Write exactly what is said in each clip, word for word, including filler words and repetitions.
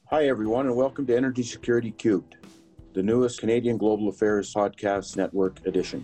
Hi, everyone, and welcome to Energy Security Cubed, the newest Canadian Global Affairs Podcast Network edition.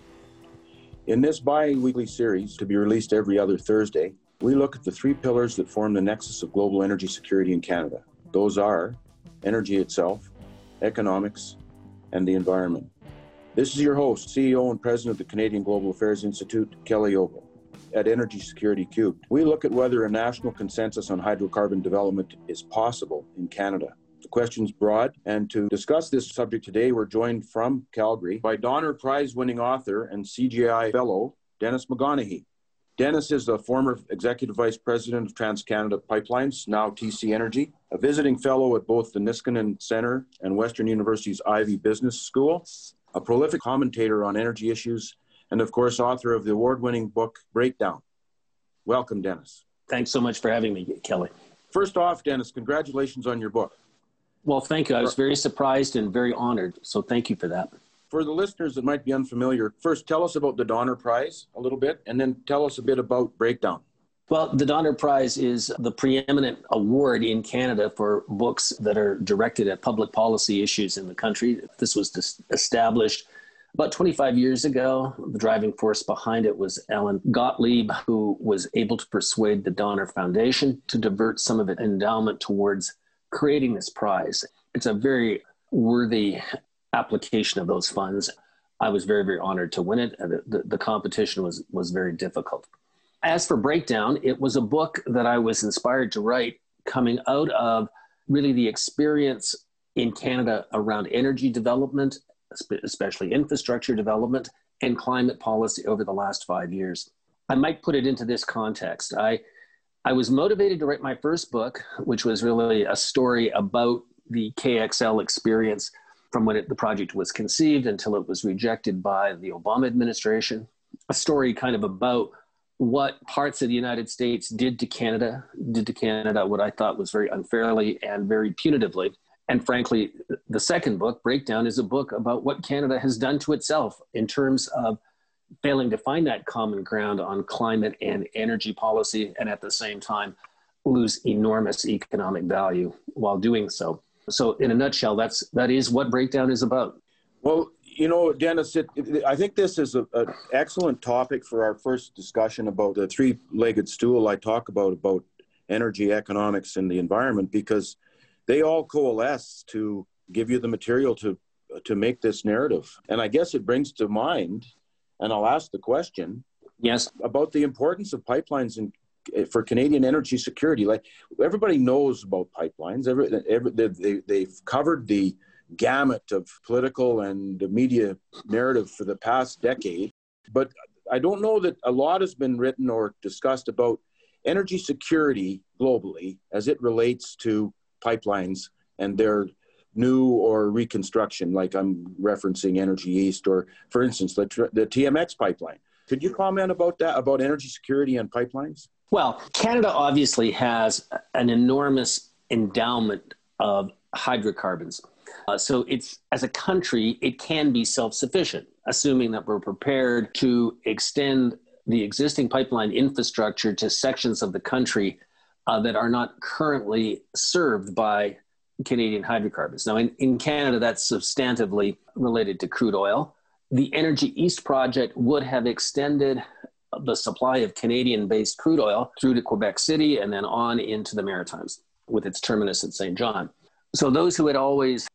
In this bi-weekly series, to be released every other Thursday, we look at the three pillars that form the nexus of global energy security in Canada. Those are energy itself, economics, and the environment. This is your host, C E O and President of the Canadian Global Affairs Institute, Kelly Ogle. At Energy Security Cubed, we look at whether a national consensus on hydrocarbon development is possible in Canada. The question's broad, and to discuss this subject today, we're joined from Calgary by Donner Prize-winning author and C G I fellow, Dennis McGonahy. Dennis is the former Executive Vice President of TransCanada Pipelines, now T C Energy, a visiting fellow at both the Niskanen Center and Western University's Ivey Business School, a prolific commentator on energy issues, and of course, author of the award-winning book, Breakdown. Welcome, Dennis. Thanks so much for having me, Kelly. First off, Dennis, congratulations on your book. Well, thank you. I was very surprised and very honored, so thank you for that. For the listeners that might be unfamiliar, first tell us about the Donner Prize a little bit, and then tell us a bit about Breakdown. Well, the Donner Prize is the preeminent award in Canada for books that are directed at public policy issues in the country. This was dis- established about twenty-five years ago. The driving force behind it was Alan Gottlieb, who was able to persuade the Donner Foundation to divert some of its endowment towards creating this prize. It's a very worthy application of those funds. I was very, very honored to win it. The, the, the competition was, was very difficult. As for Breakdown, it was a book that I was inspired to write coming out of really the experience in Canada around energy development, especially infrastructure development and climate policy over the last five years. I might put it into this context. I, I was motivated to write my first book, which was really a story about the K X L experience from when it, the project was conceived until it was rejected by the Obama administration. A story kind of about what parts of the United States did to Canada, did to Canada what I thought was very unfairly and very punitively. And frankly, the second book, Breakdown, is a book about what Canada has done to itself in terms of failing to find that common ground on climate and energy policy, and at the same time, lose enormous economic value while doing so. So in a nutshell, that's, that is what Breakdown is about. Well, you know, Dennis, it, it, I think this is an excellent topic for our first discussion about the three-legged stool I talk about, about energy, economics, and the environment, because they all coalesce to give you the material to to make this narrative. And I guess it brings to mind, and I'll ask the question, yes, about the importance of pipelines in, for Canadian energy security. Like, everybody knows about pipelines. Every, every, they, they've covered the gamut of political and media narrative for the past decade. But I don't know that a lot has been written or discussed about energy security globally as it relates to pipelines and their new or reconstruction, like I'm referencing Energy East or, for instance, the, the T M X pipeline. Could you comment about that, about energy security and pipelines? Well, Canada obviously has an enormous endowment of hydrocarbons. Uh, so it's, as a country, it can be self-sufficient, assuming that we're prepared to extend the existing pipeline infrastructure to sections of the country Uh, that are not currently served by Canadian hydrocarbons. Now, in, in Canada, that's substantively related to crude oil. The Energy East project would have extended the supply of Canadian-based crude oil through to Quebec City and then on into the Maritimes with its terminus at Saint John. So those who had always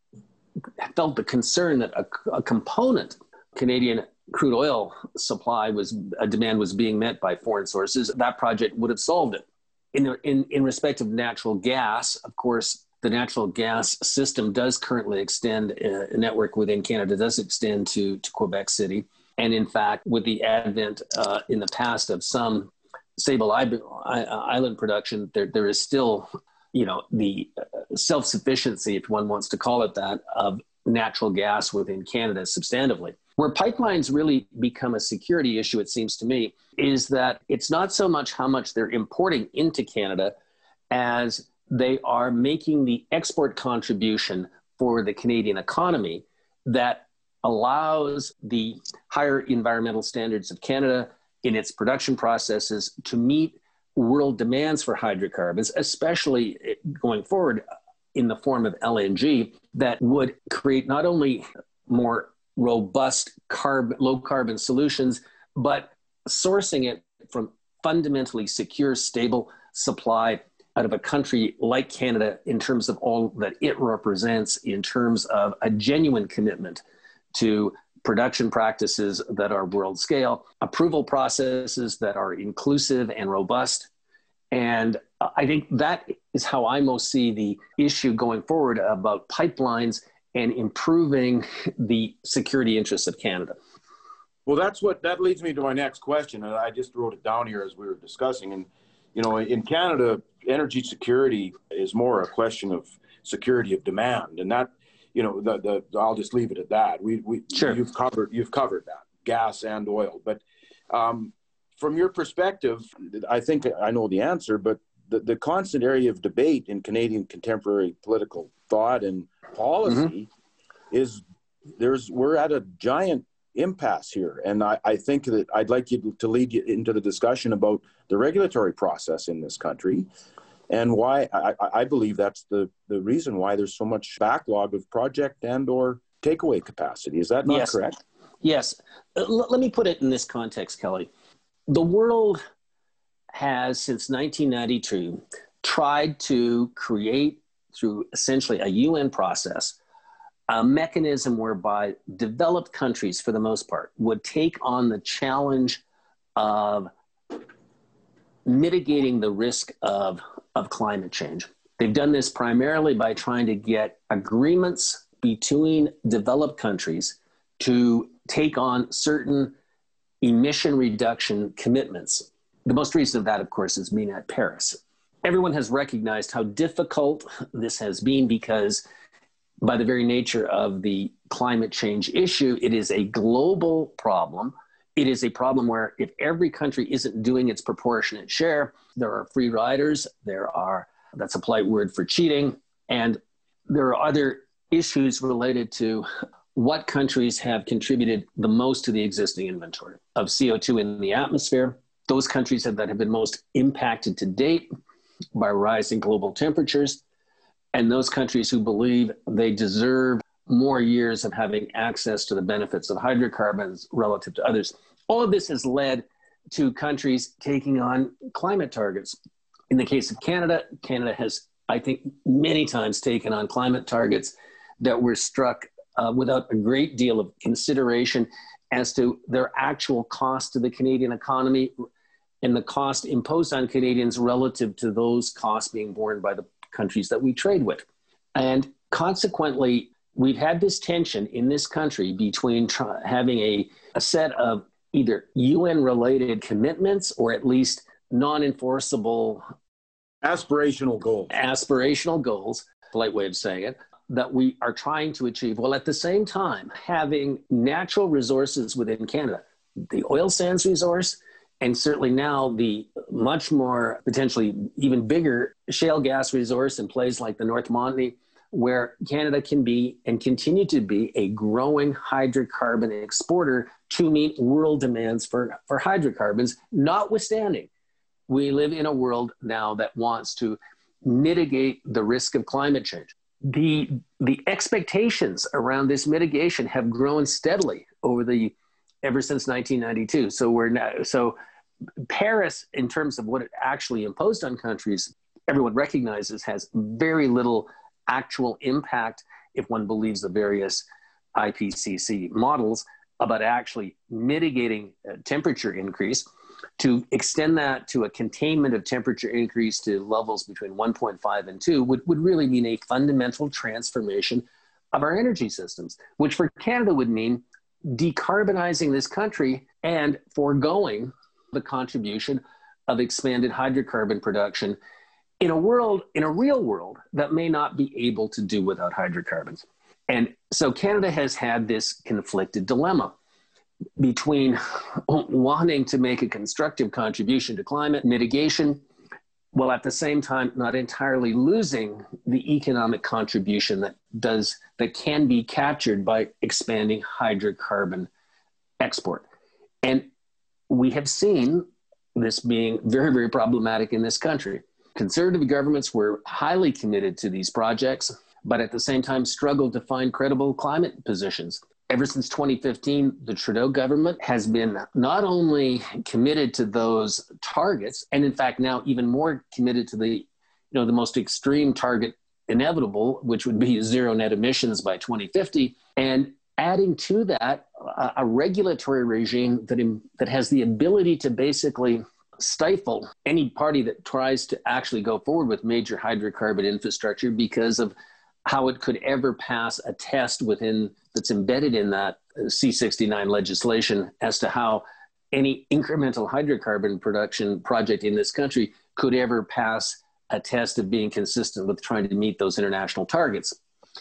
felt the concern that a, a component Canadian crude oil supply was, a demand was being met by foreign sources, that project would have solved it. In, in, in respect of natural gas, of course, the natural gas system does currently extend, uh, a network within Canada does extend to, to Quebec City. And in fact, with the advent uh, in the past of some Sable Island production, there, there is still, you know, the self-sufficiency, if one wants to call it that, of natural gas within Canada substantively. Where pipelines really become a security issue, it seems to me, is that it's not so much how much they're importing into Canada as they are making the export contribution for the Canadian economy that allows the higher environmental standards of Canada in its production processes to meet world demands for hydrocarbons, especially going forward, in the form of L N G that would create not only more robust carb, low carbon solutions, but sourcing it from fundamentally secure, stable supply out of a country like Canada in terms of all that it represents, in terms of a genuine commitment to production practices that are world scale, approval processes that are inclusive and robust. And I think that is how I most see the issue going forward about pipelines and improving the security interests of Canada. Well, that's what, that leads me to my next question. And I just wrote it down here as we were discussing. And, you know, in Canada, energy security is more a question of security of demand. And that, you know, the, the, I'll just leave it at that. We, we, sure. you've covered, you've covered that, gas and oil. But um, from your perspective, I think I know the answer, but the, the constant area of debate in Canadian contemporary political thought and policy mm-hmm. is there's, we're at a giant impasse here. And I, I think that I'd like you to lead you into the discussion about the regulatory process in this country and why I, I believe that's the, the reason why there's so much backlog of project and or takeaway capacity. Is that not yes. correct? Yes. Uh, l- let me put it in this context, Kelly. The world has, since nineteen ninety-two, tried to create, through essentially a U N process, a mechanism whereby developed countries, for the most part, would take on the challenge of mitigating the risk of, of climate change. They've done this primarily by trying to get agreements between developed countries to take on certain emission reduction commitments. The most recent of that, of course, is been at Paris. Everyone has recognized how difficult this has been because by the very nature of the climate change issue, it is a global problem. It is a problem where if every country isn't doing its proportionate share, there are free riders, there are, that's a polite word for cheating, and there are other issues related to what countries have contributed the most to the existing inventory of C O two in the atmosphere. Those countries that have been most impacted to date by rising global temperatures, and those countries who believe they deserve more years of having access to the benefits of hydrocarbons relative to others. All of this has led to countries taking on climate targets. In the case of Canada, Canada has, I think, many times taken on climate targets that were struck uh, without a great deal of consideration as to their actual cost to the Canadian economy and the cost imposed on Canadians relative to those costs being borne by the countries that we trade with. And consequently, we've had this tension in this country between try- having a, a set of either U N-related commitments or at least non-enforceable aspirational goals. Aspirational goals, polite way of saying it, that we are trying to achieve, while at the same time having natural resources within Canada, the oil sands resource, and certainly now the much more potentially even bigger shale gas resource in places like the North Montney, where Canada can be and continue to be a growing hydrocarbon exporter to meet world demands for, for hydrocarbons, notwithstanding we live in a world now that wants to mitigate the risk of climate change. The, the expectations around this mitigation have grown steadily over the ever since nineteen ninety-two. So we're now, so Paris, in terms of what it actually imposed on countries, everyone recognizes has very little actual impact if one believes the various I P C C models about actually mitigating uh, temperature increase. To extend that to a containment of temperature increase to levels between one point five and two would, would really mean a fundamental transformation of our energy systems, which for Canada would mean decarbonizing this country and foregoing the contribution of expanded hydrocarbon production in a world, in a real world that may not be able to do without hydrocarbons. And so Canada has had this conflicted dilemma between wanting to make a constructive contribution to climate mitigation, while at the same time not entirely losing the economic contribution that does that can be captured by expanding hydrocarbon export. And we have seen this being very, very problematic in this country. Conservative governments were highly committed to these projects, but at the same time struggled to find credible climate positions. Ever since twenty fifteen, the Trudeau government has been not only committed to those targets, and in fact now even more committed to the, you know, the most extreme target inevitable, which would be zero net emissions by twenty fifty, and adding to that a, a regulatory regime that im, that has the ability to basically stifle any party that tries to actually go forward with major hydrocarbon infrastructure because of how it could ever pass a test within that's embedded in that C sixty-nine legislation as to how any incremental hydrocarbon production project in this country could ever pass a test of being consistent with trying to meet those international targets.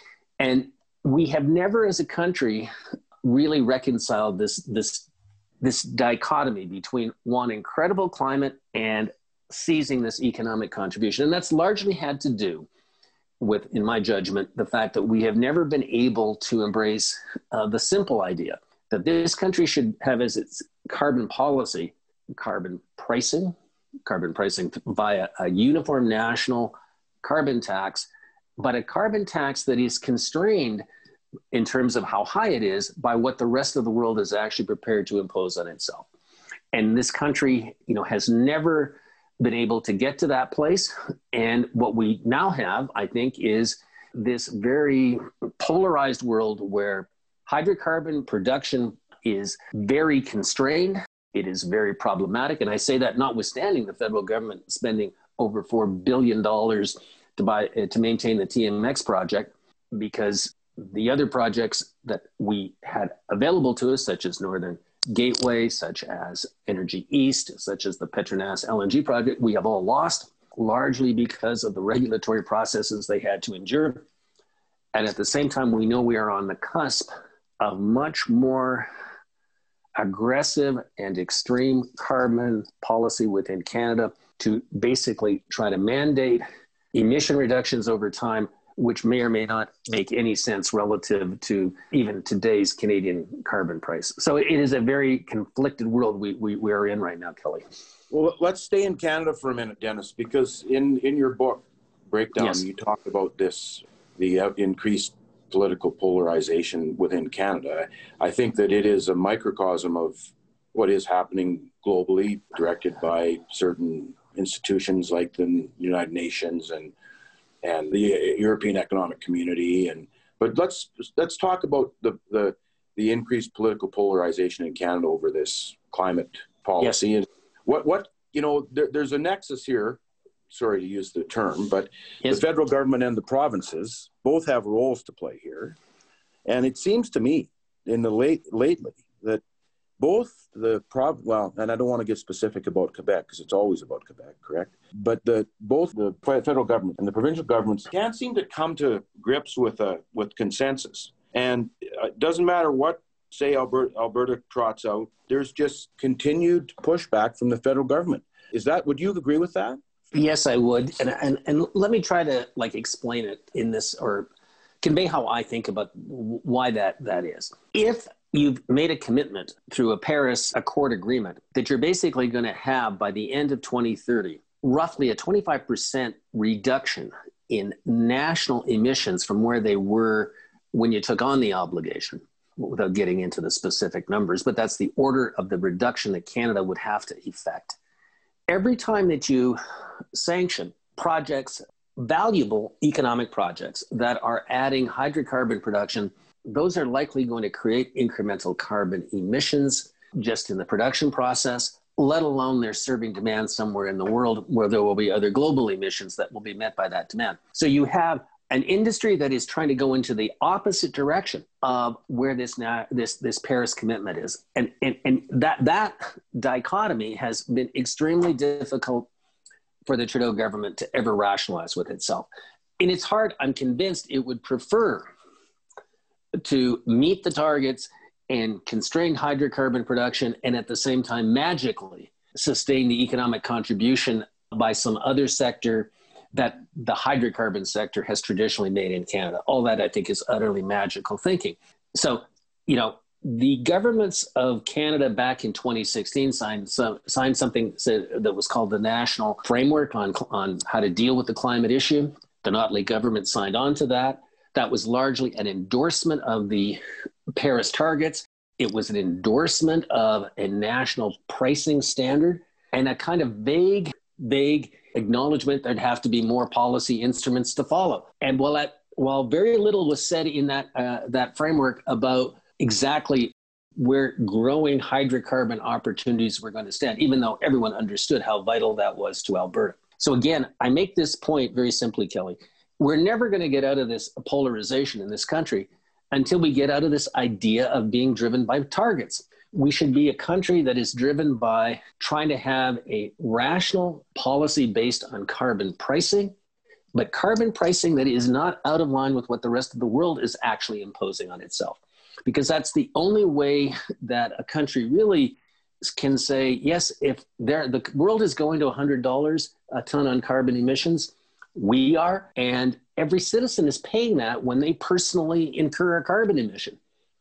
And we have never as a country really reconciled this, this, this dichotomy between wanting credible climate and seizing this economic contribution. And that's largely had to do with, in my judgment, the fact that we have never been able to embrace uh, the simple idea that this country should have as its carbon policy, carbon pricing, carbon pricing via a uniform national carbon tax, but a carbon tax that is constrained in terms of how high it is by what the rest of the world is actually prepared to impose on itself. And this country, you know, has never been able to get to that place. And what we now have, I think, is this very polarized world where hydrocarbon production is very constrained. It is very problematic. And I say that notwithstanding the federal government spending over four billion dollars to buy, uh, to maintain the T M X project, because the other projects that we had available to us, such as Northern Gateway, such as Energy East, such as the Petronas L N G project, we have all lost, largely because of the regulatory processes they had to endure. And at the same time, we know we are on the cusp of much more aggressive and extreme carbon policy within Canada to basically try to mandate emission reductions over time, which may or may not make any sense relative to even today's Canadian carbon price. So it is a very conflicted world we, we, we are in right now, Kelly. Well, let's stay in Canada for a minute, Dennis, because in, in your book, Breakdown, yes, you talk about this, the uh, increased political polarization within Canada. I think that it is a microcosm of what is happening globally, directed by certain institutions like the United Nations and and the European Economic Community. And but let's let's talk about the the, the increased political polarization in Canada over this climate policy. Yes. And what what you know, there, there's a nexus here. Sorry to use the term, but yes, the federal government and the provinces both have roles to play here. And it seems to me in the late lately that both the prov well, and I don't want to get specific about Quebec because it's always about Quebec, correct? But the both the federal government and the provincial governments can't seem to come to grips with a with consensus. And it doesn't matter what, say, Alberta, Alberta trots out. There's just continued pushback from the federal government. Is that? Would you agree with that? Yes, I would. And, and and let me try to like explain it in this, or convey how I think about why that that is. If you've made a commitment through a Paris Accord agreement that you're basically going to have by the end of twenty thirty, roughly a twenty-five percent reduction in national emissions from where they were when you took on the obligation, without getting into the specific numbers, but that's the order of the reduction that Canada would have to effect. Every time that you sanction projects, valuable economic projects that are adding hydrocarbon production, those are likely going to create incremental carbon emissions just in the production process, let alone they're serving demand somewhere in the world where there will be other global emissions that will be met by that demand. So you have an industry that is trying to go into the opposite direction of where this now, this this Paris commitment is, and and and that that dichotomy has been extremely difficult for the Trudeau government to ever rationalize with itself. In its heart, I'm convinced it would prefer to meet the targets and constrain hydrocarbon production, and at the same time magically sustain the economic contribution by some other sector that the hydrocarbon sector has traditionally made in Canada. All that, I think, is utterly magical thinking. So, you know, The governments of Canada back in twenty sixteen signed some, signed something that was called the National Framework on, on how to deal with the climate issue. The Notley government signed on to that. That was largely an endorsement of the Paris targets. It was an endorsement of a national pricing standard and a kind of vague, vague acknowledgement there'd have to be more policy instruments to follow. And while that, while very little was said in that uh, that framework about exactly where growing hydrocarbon opportunities were going to stand, even though everyone understood how vital that was to Alberta. So again, I make this point very simply, Kelly. We're never going to get out of this polarization in this country until we get out of this idea of being driven by targets. We should be a country that is driven by trying to have a rational policy based on carbon pricing, but carbon pricing that is not out of line with what the rest of the world is actually imposing on itself. Because that's the only way that a country really can say, yes, if there, the world is going to one hundred dollars a ton on carbon emissions, we are, and every citizen is paying that when they personally incur a carbon emission.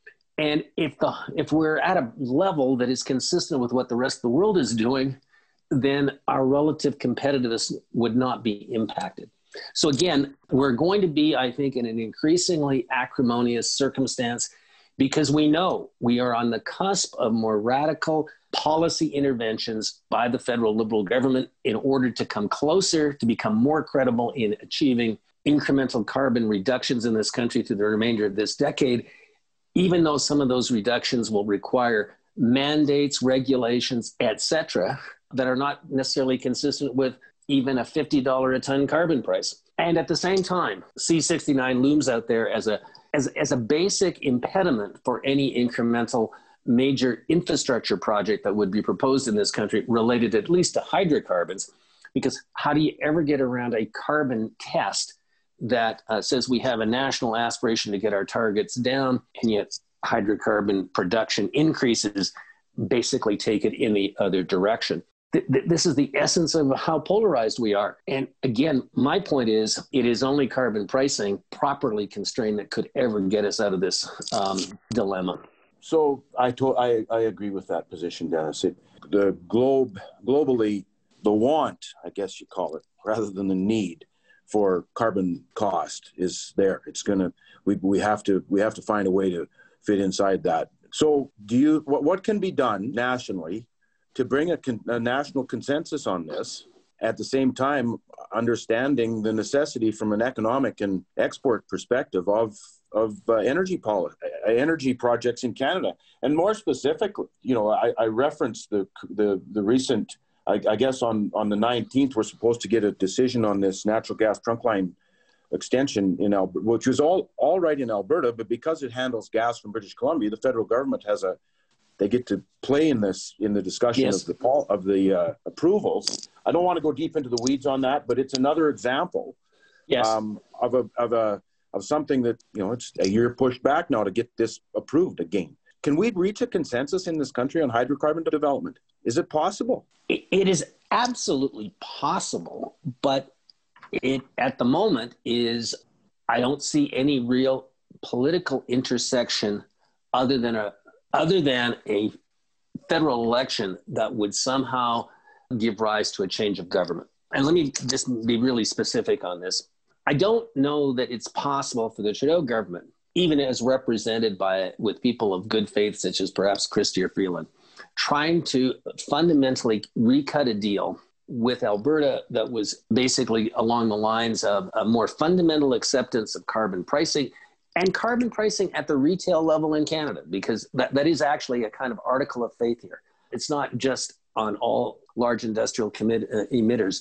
And if the if we're at a level that is consistent with what the rest of the world is doing, then our relative competitiveness would not be impacted. So again, we're going to be, I think, in an increasingly acrimonious circumstance because we know we are on the cusp of more radical policy interventions by the federal Liberal government in order to come closer, to become more credible in achieving incremental carbon reductions in this country through the remainder of this decade, even though some of those reductions will require mandates, regulations, et cetera, that are not necessarily consistent with even a fifty dollars a ton carbon price. And at the same time, C sixty-nine looms out there as a as, as a basic impediment for any incremental major infrastructure project that would be proposed in this country related at least to hydrocarbons, because how do you ever get around a carbon test that uh, says we have a national aspiration to get our targets down, and yet hydrocarbon production increases basically take it in the other direction? Th- th- this is the essence of how polarized we are. And again, my point is, it is only carbon pricing properly constrained that could ever get us out of this um, dilemma. So I, to- I I agree with that position, Dennis. It, the globe, globally, the want, I guess you call it, rather than the need for carbon cost is there. It's gonna, we we have to we have to find a way to fit inside that. So do you, what, what can be done nationally to bring a, con, a national consensus on this, at the same time understanding the necessity from an economic and export perspective of of uh, energy policy, energy projects in Canada? And more specifically, you know, I, I referenced the the the recent, I, I guess on, on the nineteenth, we're supposed to get a decision on this natural gas trunk line extension in Alberta, which was all, all right in Alberta, but because it handles gas from British Columbia, the federal government has a, they get to play in this, in the discussion yes. of the, of the uh, approvals. I don't want to go deep into the weeds on that, but it's another example yes. um, of a, of a, of something that, you know, it's a year pushed back now to get this approved again. Can we reach a consensus in this country on hydrocarbon development? Is it possible? It, it is absolutely possible, but it, at the moment is, I don't see any real political intersection other than a, other than a federal election that would somehow give rise to a change of government. And let me just be really specific on this. I don't know that it's possible for the Trudeau government, even as represented by with people of good faith, such as perhaps Chrystia Freeland, trying to fundamentally recut a deal with Alberta that was basically along the lines of a more fundamental acceptance of carbon pricing and carbon pricing at the retail level in Canada, because that, that is actually a kind of article of faith here. It's not just on all large industrial commit, uh, emitters,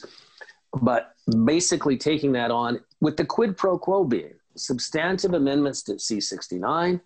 but basically taking that on with the quid pro quo being substantive amendments to C sixty-nine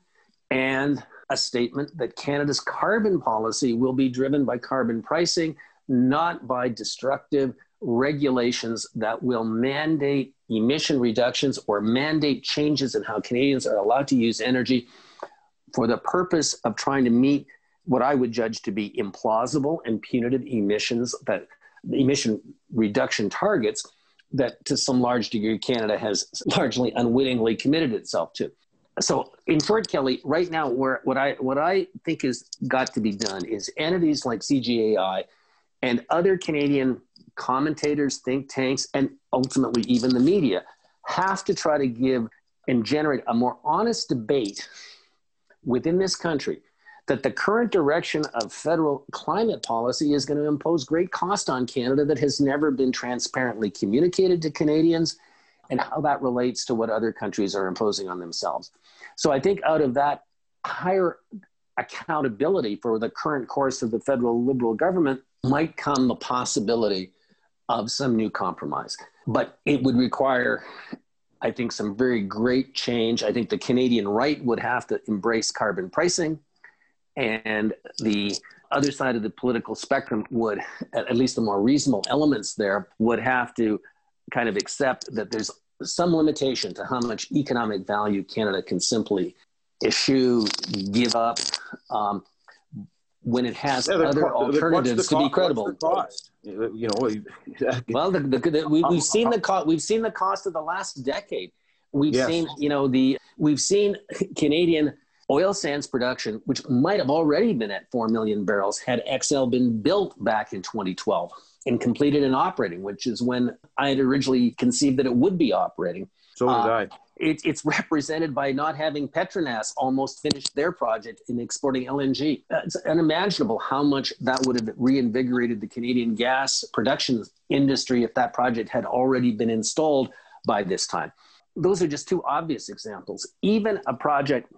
and a statement that Canada's carbon policy will be driven by carbon pricing, not by destructive regulations that will mandate emission reductions or mandate changes in how Canadians are allowed to use energy for the purpose of trying to meet what I would judge to be implausible and punitive emissions, that emission reduction targets that to some large degree Canada has largely unwittingly committed itself to. So in short, Kelly, right now, where what I what I think is got to be done is entities like C G A I and other Canadian commentators, think tanks, and ultimately even the media have to try to give and generate a more honest debate within this country that the current direction of federal climate policy is going to impose great cost on Canada that has never been transparently communicated to Canadians, and how that relates to what other countries are imposing on themselves. So I think out of that higher accountability for the current course of the federal Liberal government might come the possibility of some new compromise. But it would require, I think, some very great change. I think the Canadian right would have to embrace carbon pricing, and the other side of the political spectrum would, at least the more reasonable elements there, would have to kind of accept that there's some limitation to how much economic value Canada can simply eschew, give up, um, when it has yeah, other co- alternatives to co- be credible. What's the cost? You know, well, the, the, the, we, we've seen the cost. We've seen the cost of the last decade. We've yes. seen, you know, the we've seen Canadian oil sands production, which might have already been at four million barrels, had X L been built back in twenty twelve and completed and operating, which is when I had originally conceived that it would be operating. So did uh, I. It, it's represented by not having Petronas almost finished their project in exporting L N G. It's unimaginable how much that would have reinvigorated the Canadian gas production industry if that project had already been installed by this time. Those are just two obvious examples. Even a project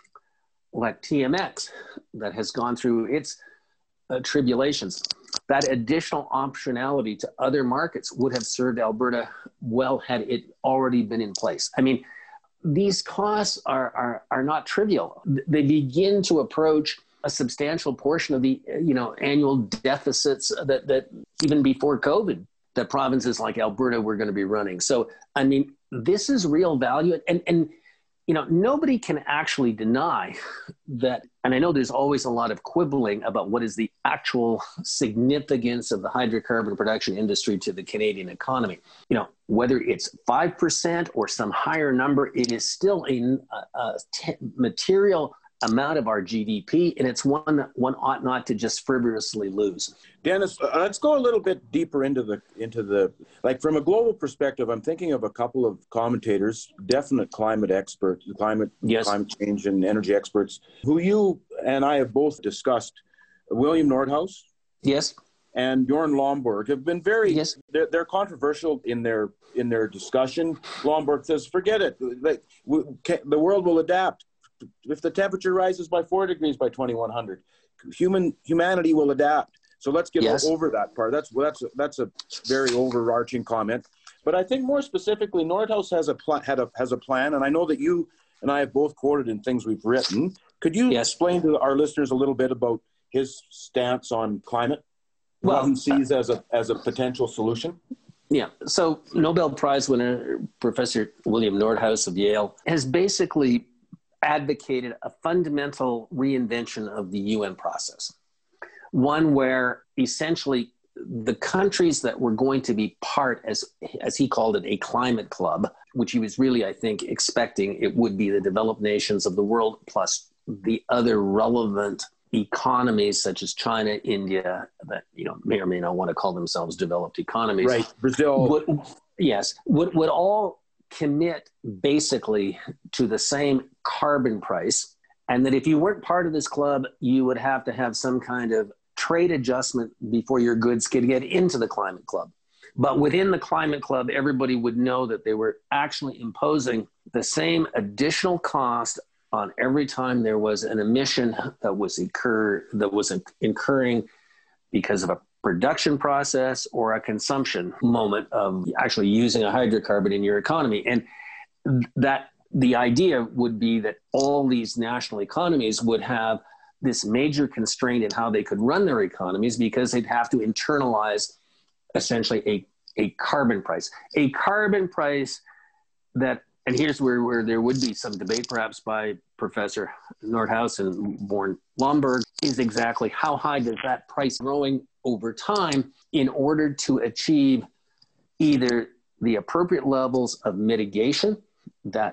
like T M X that has gone through its uh, tribulations, that additional optionality to other markets would have served Alberta well had it already been in place. I mean, these costs are, are, are not trivial. They begin to approach a substantial portion of the, you know, annual deficits that, that even before COVID, that provinces like Alberta were going to be running. So, I mean, this is real value. And, and you know, nobody can actually deny that, and I know there's always a lot of quibbling about what is the actual significance of the hydrocarbon production industry to the Canadian economy. You know, whether it's five percent or some higher number, it is still a, a t- material amount of our G D P, and it's one that one ought not to just frivolously lose. Dennis, uh, let's go a little bit deeper into the, into the, like from a global perspective, I'm thinking of a couple of commentators, definite climate experts, climate, yes. climate change and energy experts, who you and I have both discussed. William Nordhaus. Yes. And Bjorn Lomborg have been very, yes. they're, they're controversial in their, in their discussion. Lomborg says, forget it. Like, we, the world will adapt. If the temperature rises by four degrees by twenty-one hundred, human humanity will adapt. So let's get yes. over that part. That's that's that's a very overarching comment. But I think more specifically, Nordhaus has a pl- had a has a plan, and I know that you and I have both quoted in things we've written. Could you yes. explain to our listeners a little bit about his stance on climate? Well, what he sees uh, as a as a potential solution. Yeah. So Nobel Prize winner Professor William Nordhaus of Yale has basically advocated a fundamental reinvention of the U N process, one where essentially the countries that were going to be part, as as he called it, a climate club, which he was really, I think, expecting it would be the developed nations of the world plus the other relevant economies such as China, India, that you know may or may not want to call themselves developed economies. Right, Brazil. Would, yes, would would all commit basically to the same carbon price, and that if you weren't part of this club, you would have to have some kind of trade adjustment before your goods could get into the climate club. But within the climate club, everybody would know that they were actually imposing the same additional cost on every time there was an emission that was incur that was incurring because of a production process or a consumption moment of actually using a hydrocarbon in your economy. And that the idea would be that all these national economies would have this major constraint in how they could run their economies because they'd have to internalize essentially a, a carbon price. A carbon price that, and here's where, where there would be some debate perhaps by Professor Nordhaus and Bjorn Lomborg, is exactly how high does that price growing over time in order to achieve either the appropriate levels of mitigation that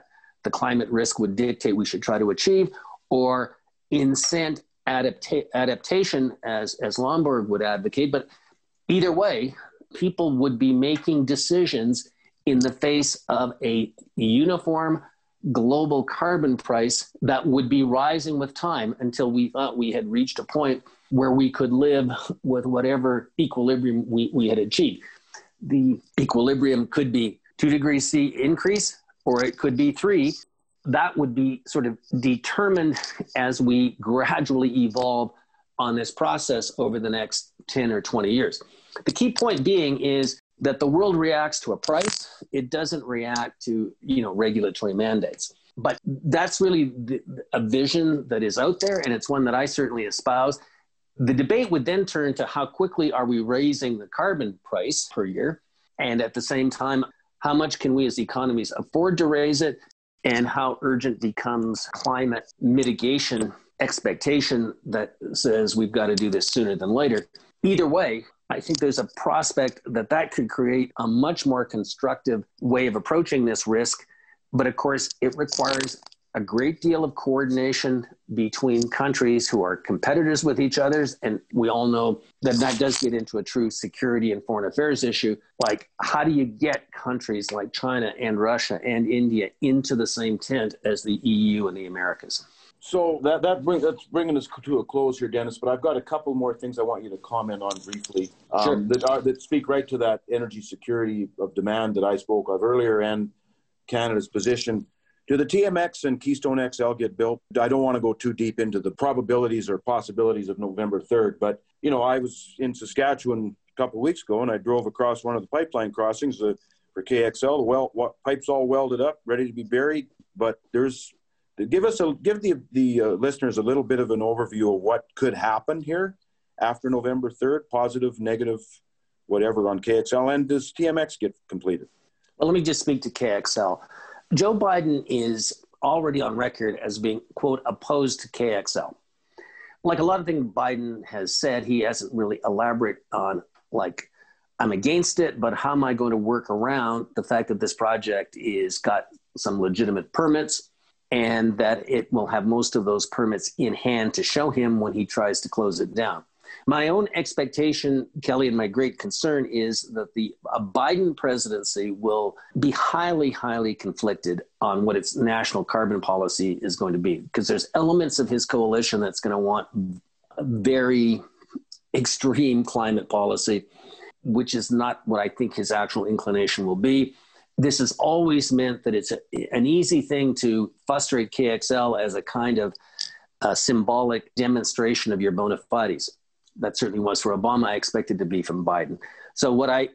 the climate risk would dictate we should try to achieve, or incent adapta- adaptation as, as Lomborg would advocate. But either way, people would be making decisions in the face of a uniform global carbon price that would be rising with time until we thought we had reached a point where we could live with whatever equilibrium we, we had achieved. The equilibrium could be two degrees C increase, or it could be three. That would be sort of determined as we gradually evolve on this process over the next ten or twenty years. The key point being is that the world reacts to a price. It doesn't react to, you know, regulatory mandates. But that's really the, a vision that is out there, and it's one that I certainly espouse. The debate would then turn to how quickly are we raising the carbon price per year, and at the same time, how much can we as economies afford to raise it, and how urgent becomes climate mitigation expectation that says we've got to do this sooner than later. Either way, I think there's a prospect that that could create a much more constructive way of approaching this risk. But of course, it requires a great deal of coordination between countries who are competitors with each other. And we all know that that does get into a true security and foreign affairs issue. Like, how do you get countries like China and Russia and India into the same tent as the E U and the Americas? So that, that bring, that's bringing us to a close here, Dennis, but I've got a couple more things I want you to comment on briefly um, sure. that, are, that speak right to that energy security of demand that I spoke of earlier and Canada's position. Do the T M X and Keystone X L get built? I don't want to go too deep into the probabilities or possibilities of November third, but, you know, I was in Saskatchewan a couple of weeks ago and I drove across one of the pipeline crossings uh, for K X L. The well, what, pipes all welded up, ready to be buried, but there's Give us a give the the uh, listeners a little bit of an overview of what could happen here after November third, positive, negative, whatever on K X L, and does T M X get completed? Well, let me just speak to K X L. Joe Biden is already on record as being, quote, opposed to K X L. Like a lot of things Biden has said, he hasn't really elaborated on, like, I'm against it, but how am I going to work around the fact that this project is got some legitimate permits, and that it will have most of those permits in hand to show him when he tries to close it down. My own expectation, Kelly, and my great concern is that the a Biden presidency will be highly, highly conflicted on what its national carbon policy is going to be, because there's elements of his coalition that's going to want a very extreme climate policy, which is not what I think his actual inclination will be. This has always meant that it's a, an easy thing to frustrate K X L as a kind of uh, symbolic demonstration of your bona fides. That certainly was for Obama. I expect it to be from Biden. So what I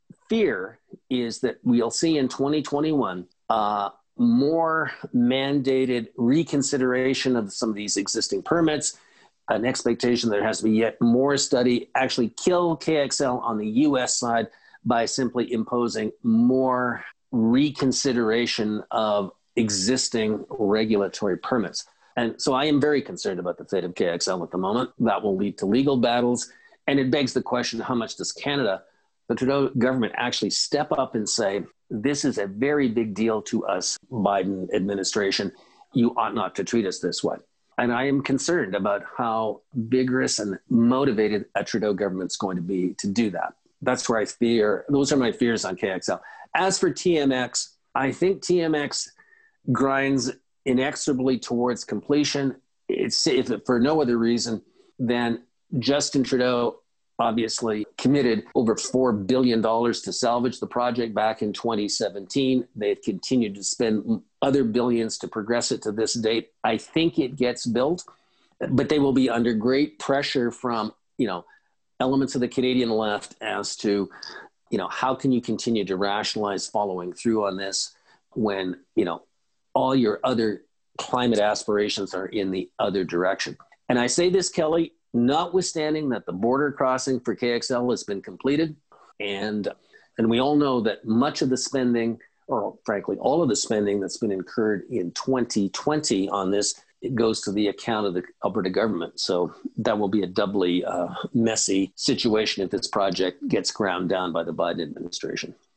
fear is that we'll see in twenty twenty-one uh, more mandated reconsideration of some of these existing permits, an expectation that there has to be yet more study, actually kill K X L on the U S side by simply imposing more reconsideration of existing regulatory permits. And so I am very concerned about the fate of K X L at the moment. That will lead to legal battles. And it begs the question, how much does Canada, the Trudeau government, actually step up and say, this is a very big deal to us, Biden administration. You ought not to treat us this way. And I am concerned about how vigorous and motivated a Trudeau government's going to be to do that. That's where I fear, those are my fears on K X L. As for T M X, I think T M X grinds inexorably towards completion. It's, if it, for no other reason than Justin Trudeau obviously committed over four billion dollars to salvage the project back in twenty seventeen. They've continued to spend other billions to progress it to this date. I think it gets built, but they will be under great pressure from, you know, elements of the Canadian left as to, you know, how can you continue to rationalize following through on this when, you know, all your other climate aspirations are in the other direction. And I say this, Kelly, notwithstanding that the border crossing for K X L has been completed, and and we all know that much of the spending, or frankly, all of the spending that's been incurred in twenty twenty on this, it goes to the account of the Alberta government. So that will be a doubly uh, messy situation if this project gets ground down by the Biden administration.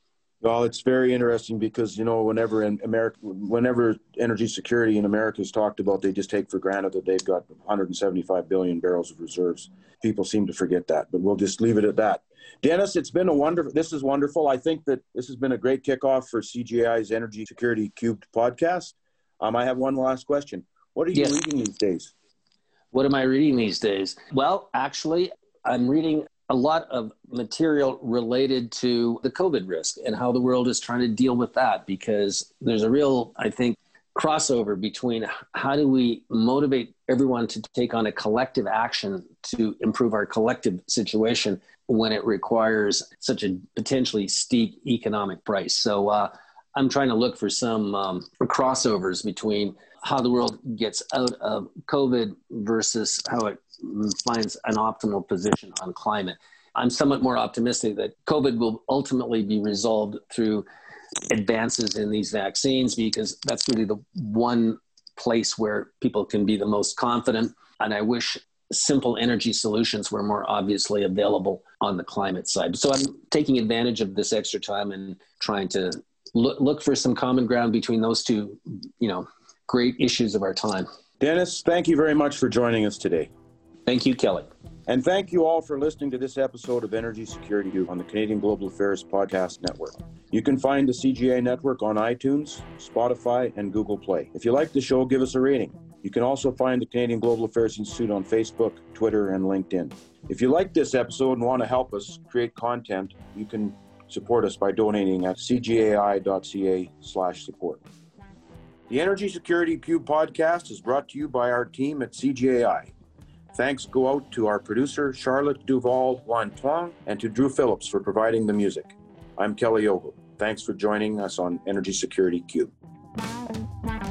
Well, it's very interesting because, you know, whenever in America, whenever energy security in America is talked about, they just take for granted that they've got one hundred seventy-five billion barrels of reserves. People seem to forget that, but we'll just leave it at that. Dennis, it's been a wonderful, this is wonderful. I think that this has been a great kickoff for C G A I's Energy Security Cubed podcast. Um, I have one last question. What are you Yes. reading these days? What am I reading these days? Well, actually, I'm reading a lot of material related to the COVID risk and how the world is trying to deal with that, because there's a real, I think, crossover between how do we motivate everyone to take on a collective action to improve our collective situation when it requires such a potentially steep economic price. So uh, I'm trying to look for some um, crossovers between how the world gets out of COVID versus how it finds an optimal position on climate. I'm somewhat more optimistic that COVID will ultimately be resolved through advances in these vaccines, because that's really the one place where people can be the most confident. And I wish simple energy solutions were more obviously available on the climate side. So I'm taking advantage of this extra time and trying to look, look for some common ground between those two, you know, great issues of our time. Dennis, thank you very much for joining us today. Thank you, Kelly. And thank you all for listening to this episode of Energy Security Cube on the Canadian Global Affairs Podcast Network. You can find the C G A network on iTunes, Spotify, and Google Play. If you like the show, give us a rating. You can also find the Canadian Global Affairs Institute on Facebook, Twitter, and LinkedIn. If you like this episode and want to help us create content, you can support us by donating at cgai.ca slash support. The Energy Security Cube podcast is brought to you by our team at C G A I. Thanks go out to our producer, Charlotte Duval-Lantoine, and to Drew Phillips for providing the music. I'm Kelly Ogle. Thanks for joining us on Energy Security Cube.